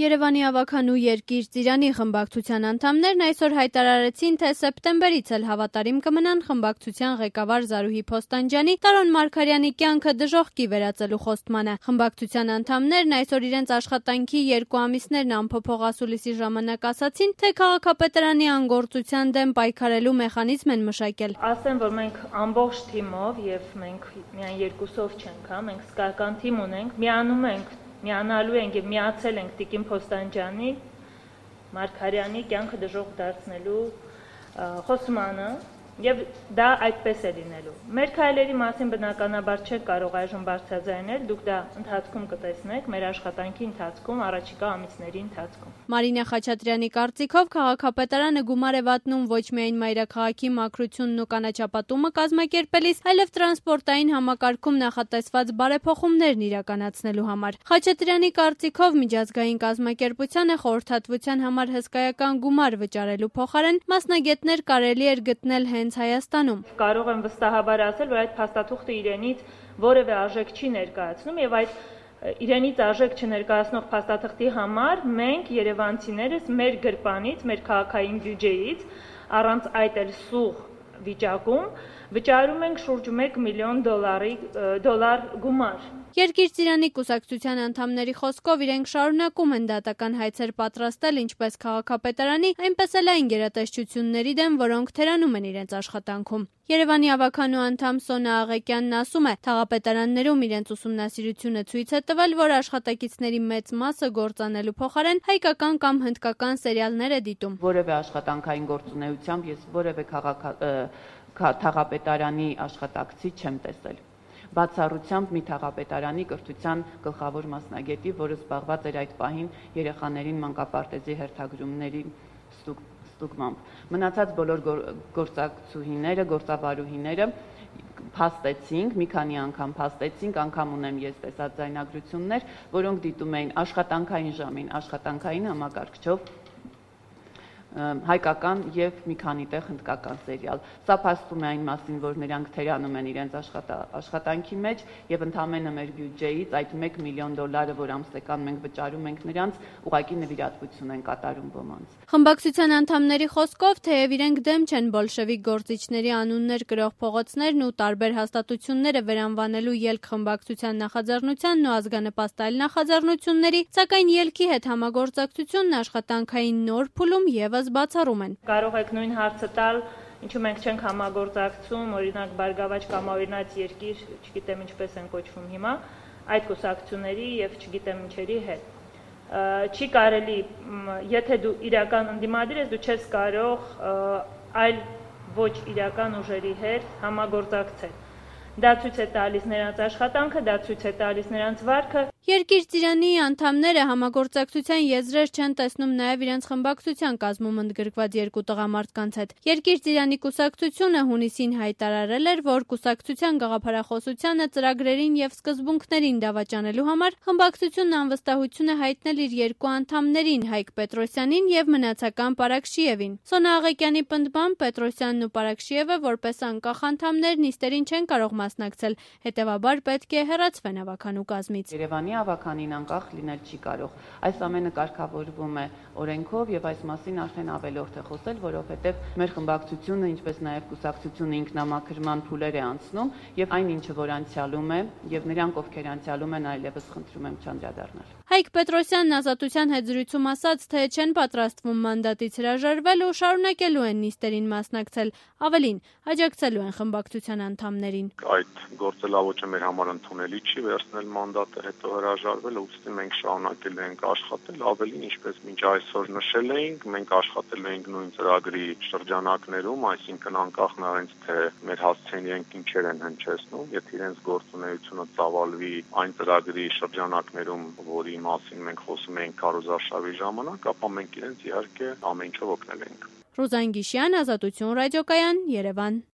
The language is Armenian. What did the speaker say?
Երևանի ավագանու երկիր ծիրանի խմբակցության անդամներն այսօր հայտարարեցին, թե սեպտեմբերից էլ հավատարիմ կմնան խմբակցության ղեկավար Զարուհի Փոստանջյանի Տարոն Մարգարյանի կյանքը դժոխքի վերածելու խոստմանը։ Խմբակցության անդամներն այսօր իրենց աշխատանքի 2 ամիսներն անփոփոխ ասուլիսի ժամանակ ասացին, թե քաղաքապետարանի անգործության դեմ պայքարելու մեխանիզմ են մշակել։ Ասեմ, որ մենք ամբողջ թիմով եւ մենք միայն երկուսով չենք, մենք սկական թիմ ունենք, միանալու ենք եւ միացել ենք Տիկին Փոստանջյանի Մարգարյանի կյանքը դժոխք դարձնելու խոստմանը եւ դա այդպես է լինելու։ Մեր քայլերի մասին բնականաբար չեք կարող այժմ բարձրաձայնել, դուք դա ընթացքում կտեսնեք մեր աշխատանքի ընթացքում, առաջիկա ամիսների ընթացքում։ Մարինա Խաչատրյանի կարծիքով քաղաքապետարանը գումար է վատնում ոչ միայն մայրաքաղաքի մաքրությունն ու կանաչապատումը կազմակերպելիս, այլև տրանսպորտային համակարգում նախատեսված բարեփոխումներն իրականացնելու համար։ Խաչատրյանի կարծիքով միջազգային կազմակերպությանը խորհրդատվության համար հսկայական գումար վճարելու փոխարեն մասնագետներ կարելի էր գտնել հենց Հայաստանում։ Կարող եմ վստահաբար ասել, որ այդ փաստաթուղթը իրենից որևէ արժեք չի ներկայացնում եւ այդ իրենից արժեք չներկայացնող փաստաթղթի համար մենք երևանցիներս մեր գրպանից, մեր քաղաքային բյուջեից առանց այդ էլ սուղ վիճակում վճարում ենք շուրջ $1 միլիոն գումար։ Երկիր ծիրանի կուսակցության անդամների խոսքով իրենք շարունակում են դատական հայցեր պատրաստել ինչպես քաղաքապետարանի, այնպես էլ այն գերատեսչությունների դեմ, որոնք թերանում են իրենց աշխատանքում։ Երևանի ավագանու անդամ Սոնա Աղեկյանն ասում է, թաղապետարաններում իրենց ուսումնասիրությունը ցույց է տվել, որ աշխատակիցների մեծ մասը գործանելու փոխարեն հայկական կամ հնդկական սերիալներ է դիտում։ Որևէ աշխատանքային գործունեությամբ ես որևէ թաղապետարանի աշխատակցի չեմ տեսել։ Բացառությամբ մի թաղապետարանի կրթության գլխավոր մասնագետի, որը զբաղված էր այդ պահին երեխաներին մանկապարտեզի հերթագրումների ստուգմամբ։ Մնացած բոլոր գործակցուհիները, գործավարուհիները փաստեցինք, մի քանի անգամ փաստեցինք, անգամ ունեմ ես տեսած ձայնագրություններ, որոնք դիտում էին աշխատանքային ժամին, աշխատանքային համակարգչով հայկական եւ մի քանի տեղ հնդկական սերիալ։ Սա փաստում է այն մասին, որ նրանք թերանում են իրենց աշխատանքի մեջ եւ ընդամենը մեր բյուջեից այդ $1 միլիոն, որ ամսական մենք վճարում ենք նրանց, ուղղակի նվիրատվություն են կատարում ոմանց։ Խմբակցության անդամների խոսքով, թեև իրենք դեմ չեն բոլշևիկ գործիչների անուններ կրող փողոցներն ու տարբեր հաստատությունները վերանվանելու ելք խմբակցության նախաձեռնությանն ու ազգանպաստ այլ նախաձեռնությունների, սակայն ելքի հետ համագործակցությունն աշխատանքային նոր փուլում եւս բացառում են։ Կարող եք նույն հարցը տալ, ինչու մենք չենք համագործակցում, օրինակ Բարգավաճ կամ Օրինաց երկիր, չգիտեմ ինչպես են կոչվում հիմա, այդ կուսակցությունների եւ չգիտեմ ինչերի հետ։ Չի կարելի, եթե դու իրական ընդդիմադիր ես, դու չես կարող այլ ոչ իրական ուժերի հետ համագործակցել։ Դա ցույց է տալիս նրանց աշխատանքը, դա ցույց է տալիս նրանց վարքը։ Երկիր ծիրանի անդամները համագործակցության եզրեր չեն տեսնում նաև իրենց խմբակցության կազմում ընդգրկված 2 տղամարդկանց հետ։ Երկիր ծիրանի կուսակցությունը հունիսին հայտարարել էր, որ կուսակցության գաղափարախոսությանը, ծրագրերին եւ սկզբունքներին դավաճանելու համար խմբակցությունն անվստահություն է հայտնել իր 2 անդամներին՝ Հայկ Պետրոսյանին եւ մնացական Պարաքշիևին։ Սոնա Աղեկյանի պնդմամբ Պետրոսյանն ու Պարաքշիևը որպես անկախ անդամներ նիստերին չեն կարող մասնակցել, հետեւաբար պետք է հեռացվեն ավագանու կազմից։ Երևանի ավագանին անկախ լինել չի կարող։ Այս ամենը կարգավորվում է օրենքով եւ այս մասին արդեն ավելորդ է խոսել, որովհետեւ մեր խմբակցությունը, ինչպես նաեւ կուսակցությունը ինքնամաքրման փուլեր է անցնում եւ այն ինչը որ անցյալում է եւ նրանք ովքեր անցյալում են այլևս խնդրում եմ չանդրադառնալ։ Հայկ Պետրոսյանն Ազատության հետ զրույցում ասաց, թե չեն պատրաստվում մանդատից հրաժարվել ու շարունակելու են նիստերին մասնակցել, ավելին աջակցելու են խմբակցության անդամներին։ Այդ գործելավոճը մեր համար ընդունելի չի, վերցնել մանդատը, հետո հրաժարվել, ուստի մենք շարունակել ենք աշխատել, ավելին ինչպես մինչ այսօր նշել էինք, մենք աշխատել էինք նույն ծրագրի շրջանակներում, այսինքն անկախ նրանից թե մեր հասցեներն ինչեր են հնչեցնում, եթե իրենց գործունեությունը ծավալվի այն ծրագրի շրջանակներում, որի մասին մենք խոսում էինք քարոզարշավի ժամանակ, ապա մենք իրենց իհարկե ամեն ինչով օգնել ենք։ Ռուզան Գիշյան, Ազատություն ռադիոկայան, Երևան։